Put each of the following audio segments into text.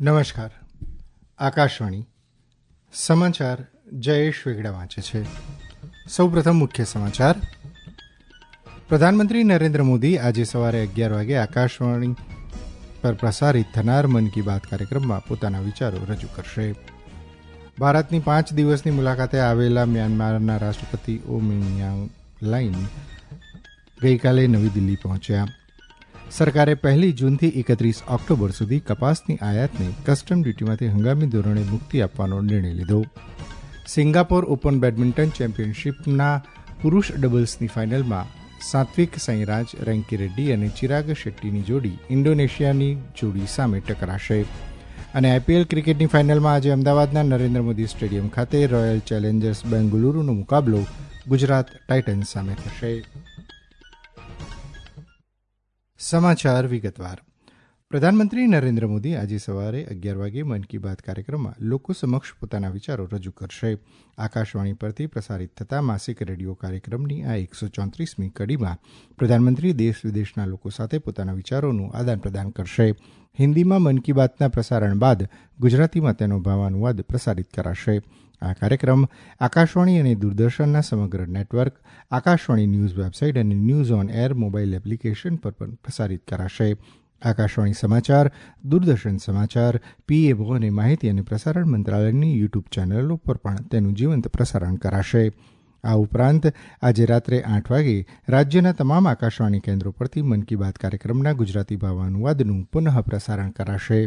નમસ્કાર. આકાશવાણી સમાચાર જયેશ વેગડા વાંચે છે. સૌપ્રથમ મુખ્ય સમાચાર. પ્રધાનમંત્રી નરેન્દ્ર મોદી આજે સવારે 11 વાગે આકાશવાણી પર પ્રસારિત થનાર મન કી બાત કાર્યક્રમમાં પોતાના વિચારો રજૂ કરશે. ભારતની 5 દિવસની મુલાકાતે આવેલા મ્યાનમારના રાષ્ટ્રપતિ ઓ મિયાંગ લાઇન ગઈકાલે નવી દિલ્હી પહોંચ્યા. સરકારે 1 જૂનથી 31 ઓક્ટોબર સુધી કપાસની આયાતને કસ્ટમ ડ્યુટીમાંથી હંગામી ધોરણે મુક્તિ આપવાનો નિર્ણય લીધો. સિંગાપોર ઓપન બેડમિન્ટન ચેમ્પિયનશીપના પુરૂષ ડબલ્સની ફાઇનલમાં સાત્વિક સાંઈરાજ, રેન્કી રેડ્ડી અને ચિરાગ શેટ્ટીની જોડી ઇન્ડોનેશિયાની જોડી સામે ટકરાશે. અને આઈપીએલ ક્રિકેટની ફાઇનલમાં આજે અમદાવાદના નરેન્દ્ર મોદી સ્ટેડિયમ ખાતે રોયલ ચેલેન્જર્સ બેંગલુરુનો મુકાબલો ગુજરાત ટાઇટન્સ સામે થશે. સમાચાર વિગતવાર. પ્રધાનમંત્રી નરેન્દ્ર મોદી આજે સવારે 11 વાગે મન કી બાત કાર્યક્રમમાં લોકો સમક્ષ પોતાના વિચારો રજૂ કરશે. આકાશવાણી પરથી પ્રસારિત થતા માસિક રેડિયો કાર્યક્રમની આ 134મી કડીમાં પ્રધાનમંત્રી દેશ વિદેશના લોકો સાથે પોતાના વિચારોનું આદાન પ્રદાન કરશે. હિન્દીમાં મન કી બાતના પ્રસારણ બાદ ગુજરાતીમાં તેનો ભાવાનુવાદ પ્રસારિત કરાશે. આ કાર્યક્રમ આકાશવાણી અને દૂરદર્શનના સમગ્ર નેટવર્ક, આકાશવાણી ન્યૂઝ વેબસાઇટ અને news on air mobile application પર પણ પ્રસારિત કરાશે. આકાશવાણી સમાચાર, દૂરદર્શન સમાચાર, પીએમઓ અને માહિતી અને પ્રસારણ મંત્રાલયની યુટ્યુબ ચેનલો પર પણ તેનું જીવંત પ્રસારણ કરાશે. આ ઉપરાંત આજે રાત્રે 8 વાગે રાજ્યના તમામ આકાશવાણી કેન્દ્રો પરથી મન કી બાત કાર્યક્રમના ગુજરાતી ભાવાનુવાદનું પુનઃ પ્રસારણ કરાશે.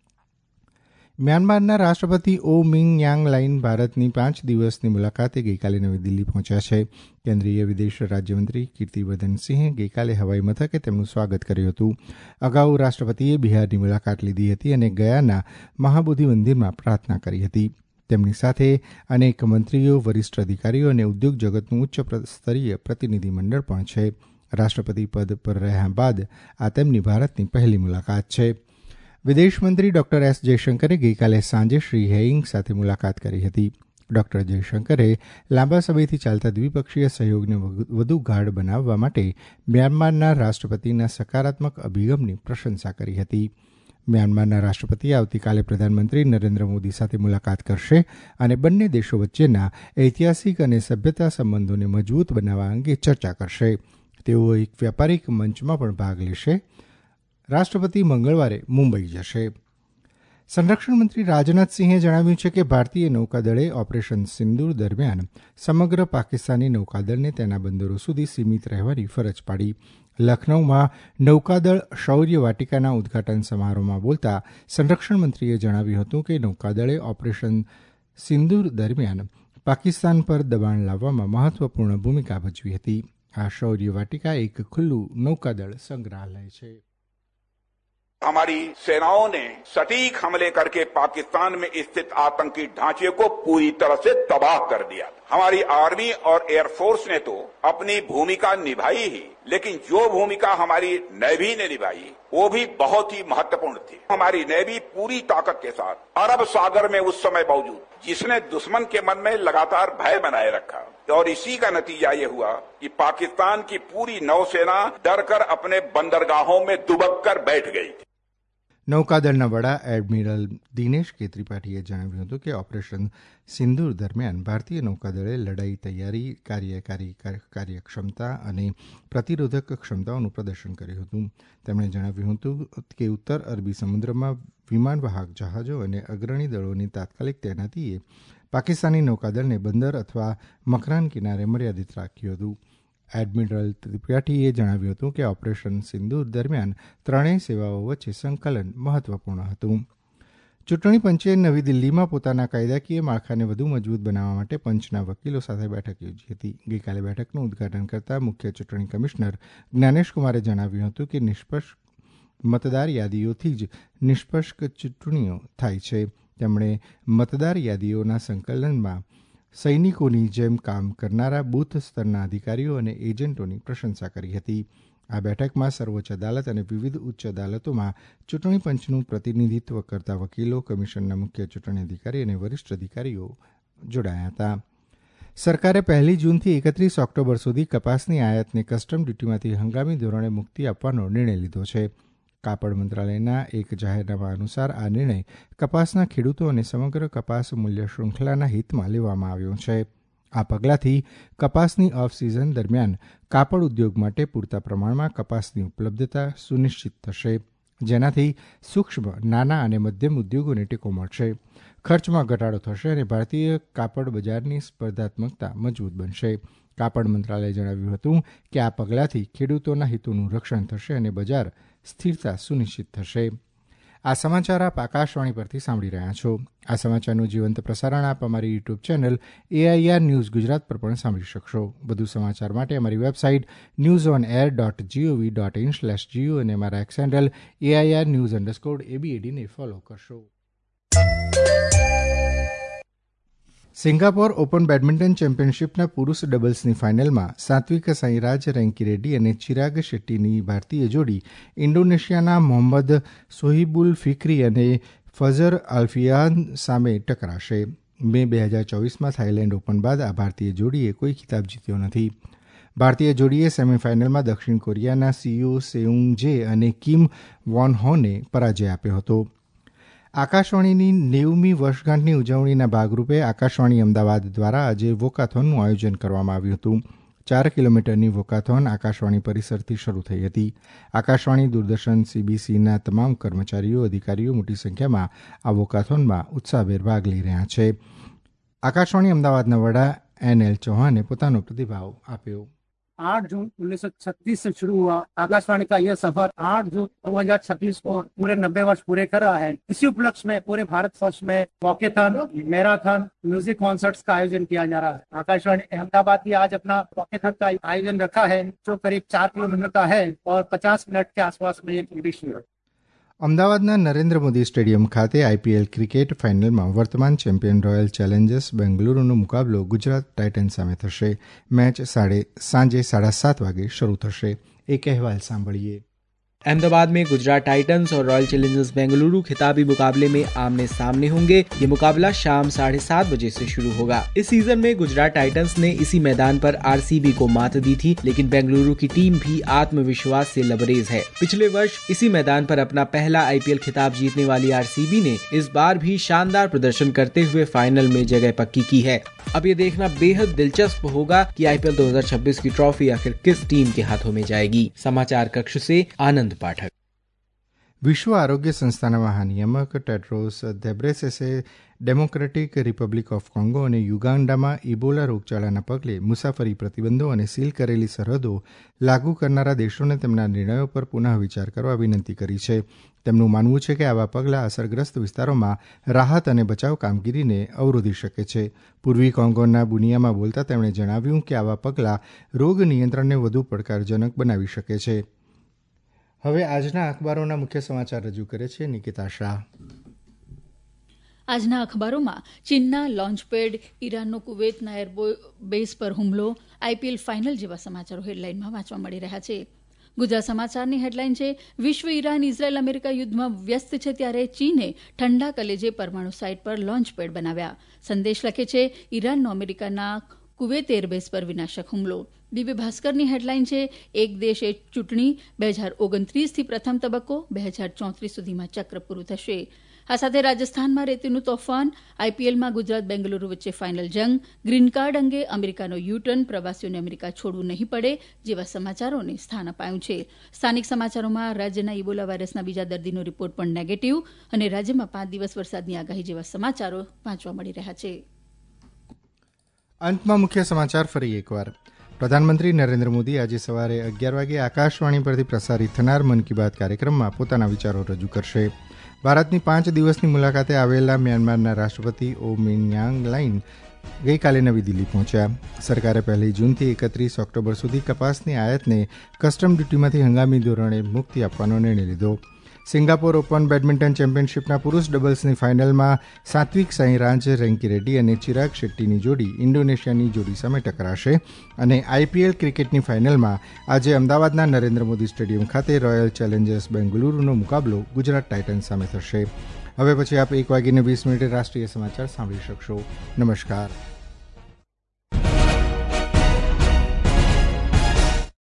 મ્યાનમારના રાષ્ટ્રપતિ ઓ મિયાંગ લાઇન ભારતની 5 દિવસની મુલાકાતે ગઈકાલે નવી દિલ્હી પહોંચ્યા છે. કેન્દ્રીય વિદેશ રાજ્યમંત્રી કીર્તિવર્ધન સિંહે ગઈકાલે હવાઈ મથકે તેમનું સ્વાગત કર્યું હતું. અગાઉ રાષ્ટ્રપતિએ બિહારની મુલાકાત લીધી હતી અને ગયાના મહાબોધિ મંદિરમાં પ્રાર્થના કરી હતી. તેમની સાથે અનેક મંત્રીઓ, વરિષ્ઠ અધિકારીઓ અને ઉદ્યોગ જગતનું ઉચ્ચ સ્તરીય પ્રતિનિધિમંડળ પણ છે. રાષ્ટ્રપતિ પદ પર રહ્યા બાદ આ તેમની ભારતની પહેલી મુલાકાત છે. વિદેશમંત્રી ડોક્ટર એસ જયશંકરે ગઈકાલે સાંજે શ્રી હેઇંગ સાથે મુલાકાત કરી હતી. ડોક્ટર જયશંકરે લાંબા સમયથી ચાલતા દ્વિપક્ષીય સહયોગને વધુ ગાઢ બનાવવા માટે મ્યાનમારના રાષ્ટ્રપતિના સકારાત્મક અભિગમની પ્રશંસા કરી હતી. મ્યાનમારના રાષ્ટ્રપતિ આવતીકાલે પ્રધાનમંત્રી નરેન્દ્ર મોદી સાથે મુલાકાત કરશે અને બંને દેશો વચ્ચેના ઐતિહાસિક અને સભ્યતા સંબંધોને મજબૂત બનાવવા અંગે ચર્ચા કરશે. તેઓ એક વ્યાપારિક મંચમાં પણ ભાગ લેશે. રાષ્ટ્રપતિ મંગળવારે મુંબઈ જશે. સંરક્ષણ મંત્રી રાજનાથસિંહે જણાવ્યું છે કે ભારતીય નૌકાદળે ઓપરેશન સિંદૂર દરમિયાન સમગ્ર પાકિસ્તાની નૌકાદળને તેના બંદરો સુધી સીમિત રહેવાની ફરજ પાડી. લખનૌમાં નૌકાદળ શૌર્ય વાટિકાના ઉદઘાટન સમારોહમાં બોલતા સંરક્ષણ મંત્રીએ જણાવ્યું હતું કે નૌકાદળે ઓપરેશન સિંદૂર દરમિયાન પાકિસ્તાન પર દબાણ લાવવામાં મહત્વપૂર્ણ ભૂમિકા ભજવી હતી. આ શૌર્ય વાટિકા એક ખુલ્લું નૌકાદળ સંગ્રહાલય છે. हमारी सेनाओं ने सटीक हमले करके पाकिस्तान में स्थित आतंकी ढांचे को पूरी तरह से तबाह कर दिया. हमारी आर्मी और एयरफोर्स ने तो अपनी भूमिका निभाई ही, लेकिन जो भूमिका हमारी नेवी ने निभाई वो भी बहुत ही महत्वपूर्ण थी. हमारी नेवी पूरी ताकत के साथ अरब सागर में उस समय मौजूद, जिसने दुश्मन के मन में लगातार भय बनाए रखा और इसी का नतीजा ये हुआ कि पाकिस्तान की पूरी नौसेना डरकर अपने बंदरगाहों में दुबक कर बैठ गई थी. નૌકાદળના વડા એડમિરલ દિનેશ કે ત્રિપાઠીએ જણાવ્યું હતું કે ઓપરેશન સિંદૂર દરમિયાન ભારતીય નૌકાદળે લડાઈ તૈયારી, કાર્યકારી કાર્યક્ષમતા અને પ્રતિરોધક ક્ષમતાઓનું પ્રદર્શન કર્યું હતું. તેમણે જણાવ્યું હતું કે ઉત્તર અરબી સમુદ્રમાં વિમાનવાહક જહાજો અને અગ્રણી દળોની તાત્કાલિક તૈનાતીએ પાકિસ્તાની નૌકાદળને બંદર અથવા મકરાન કિનારે મર્યાદિત રાખ્યું હતું. એડમિરલ ત્રિપાઠીએ જણાવ્યું હતું કે ઓપરેશન સિંદૂર દરમિયાન ત્રણેય સેવાઓ વચ્ચે સંકલન મહત્વપૂર્ણ હતું. ચૂંટણી પંચે નવી દિલ્હીમાં પોતાના કાયદાકીય માળખાને વધુ મજબૂત બનાવવા માટે પંચના વકીલો સાથે બેઠક યોજી હતી. ગઈકાલે બેઠકનું ઉદઘાટન કરતા મુખ્ય ચૂંટણી કમિશનર જ્ઞાનેશકુમારે જણાવ્યું હતું કે નિષ્પક્ષ મતદાર યાદીઓથી જ નિષ્પક્ષ ચૂંટણીઓ થાય છે. તેમણે મતદાર યાદીઓના સંકલનમાં સૈનિકોની જેમ કામ કરનારા બૂથ સ્તરના અધિકારીઓ અને એજન્ટોની પ્રશંસા કરી હતી. આ બેઠકમાં સર્વોચ્ચ અદાલત અને વિવિધ ઉચ્ચ અદાલતોમાં ચૂંટણી પંચનું પ્રતિનિધિત્વ કરતા વકીલો, કમિશનના મુખ્ય ચૂંટણી અધિકારી અને વરિષ્ઠ અધિકારીઓ જોડાયા હતા. સરકારે 1 જૂનથી 31 ઓક્ટોબર સુધી કપાસની આયાતને કસ્ટમ ડ્યુટીમાંથી હંગામી ધોરણે મુક્તિ આપવાનો નિર્ણય લીધો છે. કાપડ મંત્રાલયના એક જાહેરનામા અનુસાર આ નિર્ણય કપાસના ખેડૂતો અને સમગ્ર કપાસ મૂલ્ય શૃંખલાના હિતમાં લેવામાં આવ્યો છે. આ પગલાંથી કપાસની ઓફ સિઝન દરમિયાન કાપડ ઉદ્યોગ માટે પૂરતા પ્રમાણમાં કપાસની ઉપલબ્ધતા સુનિશ્ચિત થશે, જેનાથી સૂક્ષ્મ, નાના અને મધ્યમ ઉદ્યોગોને ટેકો મળશે, ખર્ચમાં ઘટાડો થશે અને ભારતીય કાપડ બજારની સ્પર્ધાત્મકતા મજબૂત બનશે. કાપડ મંત્રાલયે જણાવ્યું હતું કે આ પગલાંથી ખેડૂતોના હિતોનું રક્ષણ થશે અને બજાર સ્થિરતા સુનિશ્ચિત થશે. આ સમાચાર આપ આકાશવાણી પરથી સાંભળી રહ્યા છો. આ સમાચારનું જીવંત પ્રસારણ આપ અમારી YouTube channel AIR news Gujarat પર પણ સાંભળી શકશો. વધુ સમાચાર માટે અમારી વેબસાઇટ newsonair.gov.in/geo અને અમારા એક્સ હેન્ડલ AIR_news_ABAD ને ફોલો કરશો. સિંગાપોર ઓપન બેડમિન્ટન ચેમ્પિયનશિપના પુરૂષ ડબલ્સની ફાઇનલમાં સાત્વિક સાંઈરાજ રેન્કીરેડ્ડી અને ચિરાગ શેટ્ટીની ભારતીય જોડી ઇન્ડોનેશિયાના મોહમ્મદ સોહિબુલ ફિક્રી અને ફઝર અલ્ફિયાન સામે ટકરાશે. મે 2024માં થાઇલેન્ડ ઓપન બાદ આ ભારતીય જોડીએ કોઈ ખિતાબ જીત્યો નથી. ભારતીય જોડીએ સેમીફાઇનલમાં દક્ષિણ કોરિયાના સીઓ સેઉંગ જે અને કિમ વોન હોને પરાજય આપ્યો હતો. આકાશવાણીની 90મી વર્ષગાંઠની ઉજવણીના ભાગરૂપે આકાશવાણી અમદાવાદ દ્વારા આજે વોકાથોનનું આયોજન કરવામાં આવ્યું હતું. 4 કિલોમીટરની વોકાથોન આકાશવાણી પરિસરથી શરૂ થઈ હતી. આકાશવાણી, દૂરદર્શન, CBCના તમામ કર્મચારીઓ, અધિકારીઓ મોટી સંખ્યામાં આ વોકાથોનમાં ઉત્સાહભેર ભાગ લઈ રહ્યા છે. આકાશવાણી અમદાવાદના વડા NL ચૌહાણે પોતાનો પ્રતિભાવ આપ્યો. 8 जून 1936 से शुरू हुआ आकाशवाणी का यह सफर 8 जून 2026 को पूरे 90 वर्ष पूरे कर रहा है. इसी उपलक्ष्य में पूरे भारतवर्ष में वॉकेथन, मैराथन, म्यूजिक कॉन्सर्ट्स का आयोजन किया जा रहा है. आकाशवाणी अहमदाबाद भी आज अपना वॉकेथन का आयोजन रखा है, जो करीब 4 किलोमीटर का है और 50 मिनट के आसपास में एक उद्देश्य है. અમદાવાદના નરેન્દ્ર મોદી સ્ટેડિયમ ખાતે IPL ક્રિકેટ ફાઇનલમાં વર્તમાન ચેમ્પિયન રોયલ ચેલેન્જર્સ બેંગલુરુનો મુકાબલો ગુજરાત ટાઇટન્સ સામે થશે. મેચ સાંજે 7:30 વાગે શરૂ થશે. એક અહેવાલ સાંભળીએ. अहमदाबाद में गुजरात टाइटंस और रॉयल चैलेंजर्स बेंगलुरु खिताबी मुकाबले में आमने सामने होंगे. ये मुकाबला शाम 7:30 बजे से शुरू होगा. इस सीजन में गुजरात टाइटंस ने इसी मैदान पर RCB को मात दी थी, लेकिन बेंगलुरु की टीम भी आत्मविश्वास से लबरेज है. पिछले वर्ष इसी मैदान पर अपना पहला IPL खिताब जीतने वाली RCB ने इस बार भी शानदार प्रदर्शन करते हुए फाइनल में जगह पक्की की है. अब ये देखना बेहद दिलचस्प होगा कि IPL 2026 की ट्रॉफी आखिर किस टीम के हाथों में जाएगी. समाचार कक्ष से आनंद पाठक. વિશ્વ આરોગ્ય સંસ્થાના મહાનિયામક ટેડ્રોસ ઘેબ્રેયેસસે ડેમોક્રેટિક રિપબ્લિક ઓફ કોંગો અને યુગાન્ડામાં ઇબોલા રોગચાળાના પગલે મુસાફરી પ્રતિબંધો અને સીલ કરેલી સરહદો લાગુ કરનારા દેશોને તેમના નિર્ણયો પર પુનઃ વિચાર કરવા વિનંતી કરી છે. તેમનું માનવું છે કે આવા પગલાં અસરગ્રસ્ત વિસ્તારોમાં રાહત અને બચાવ કામગીરીને અવરોધી શકે છે. પૂર્વી કોંગોના બુનિયામાં બોલતા તેમણે જણાવ્યું કે આવા પગલાં રોગ નિયંત્રણને વધુ પડકારજનક બનાવી શકે છે. હવે આજના અખબારોના મુખ્ય સમાચાર રજૂ કરે છે નિકિતા શાહ. આજના અખબારોમાં ચીનના લોન્ચપેડ, ઈરાનનો કુવૈતના એરબેઝ પર હુમલો, IPL ફાઇનલ જેવા સમાચારો હેડલાઇનમાં વાંચવા મળી રહ્યા છે. ગુજરાત સમાચારની હેડલાઇન છે, વિશ્વ ઈરાન ઇઝરાયલ અમેરિકા યુદ્ધમાં વ્યસ્ત છે ત્યારે ચીને ઠંડા કલેજે પરમાણુ સાઇટ પર લોન્ચપેડ બનાવ્યા. સંદેશ લખે છે, ઈરાનનો અમેરિકાના કુવૈત એરબેઝ પર વિનાશક હુમલો. દિવ્ય ભાસ્કરની હેડલાઇન છે, એક દેશ એક ચૂંટણી 2029થી પ્રથમ તબક્કો, 2034 સુધીમાં ચક્ર પૂરું થશે. આ સાથે રાજસ્થાનમાં રેતીનું તોફાન, IPLમાં ગુજરાત બેંગલુરુ વચ્ચે ફાઇનલ જંગ, ગ્રીન કાર્ડ અંગે અમેરિકાનો યુટર્ન, પ્રવાસીઓને અમેરિકા છોડવું નહીં પડે જેવા સમાચારોને સ્થાન અપાયું છે. સ્થાનિક સમાચારોમાં રાજ્યના ઇબોલા વાયરસના બીજા દર્દીનો રિપોર્ટ પણ નેગેટિવ અને રાજ્યમાં 5 દિવસ વરસાદની આગાહી જેવા સમાચારો વાંચવા મળી રહ્યા છે. અંતમાં મુખ્ય સમાચાર ફરી એકવાર. પ્રધાનમંત્રી નરેન્દ્ર મોદી આજે સવારે 11 વાગે આકાશવાણી પરથી પ્રસારિત થનાર મન કી બાત કાર્યક્રમમાં પોતાના વિચારો રજૂ કરશે. ભારતની 5 દિવસની મુલાકાતે આવેલા મ્યાનમારના રાષ્ટ્રપતિ ઓ મિન યાંગ લાઇન ગઈકાલે નવી દિલ્હી પહોંચ્યા. સરકારે 1 જૂનથી 31 ઓક્ટોબર સુધી કપાસની આયાતને કસ્ટમ ડ્યુટીમાંથી હંગામી ધોરણે મુક્તિ આપવાનો નિર્ણય લીધો. સિંગાપોર ઓપન બેડમિન્ટન ચેમ્પિયનશિપના પુરૂષ ડબલ્સની ફાઇનલમાં સાત્વિક સાંઈરાજ રેન્કીરેડ્ડી અને ચિરાગ શેટ્ટીની જોડી ઇન્ડોનેશિયાની જોડી સામે ટકરાશે. અને IPL ક્રિકેટની ફાઇનલમાં આજે અમદાવાદના નરેન્દ્ર મોદી સ્ટેડિયમ ખાતે રોયલ ચેલેન્જર્સ બેંગલુરુનો મુકાબલો ગુજરાત ટાઇટન્સ સામે થશે. હવે પછી આપ 1:20 રાષ્ટ્રીય સમાચાર સાંભળી શકશો. નમસ્કાર.